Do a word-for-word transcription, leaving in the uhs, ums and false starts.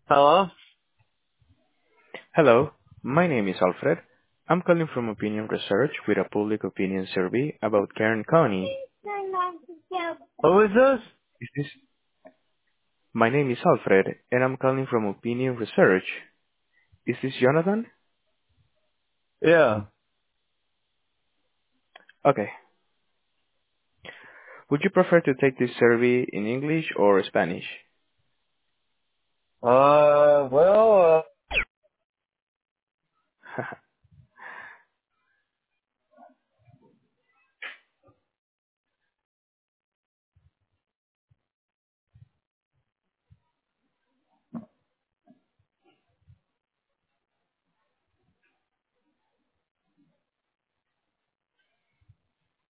Hello? Hello, my name is Alfred. I'm calling from Opinion Research with a public opinion survey about Kern County. Who is this? Is this? My name is Alfred, and I'm calling from Opinion Research. Is this Jonathan? Yeah. Okay. Would you prefer to take this survey in English or Spanish? Uh, well,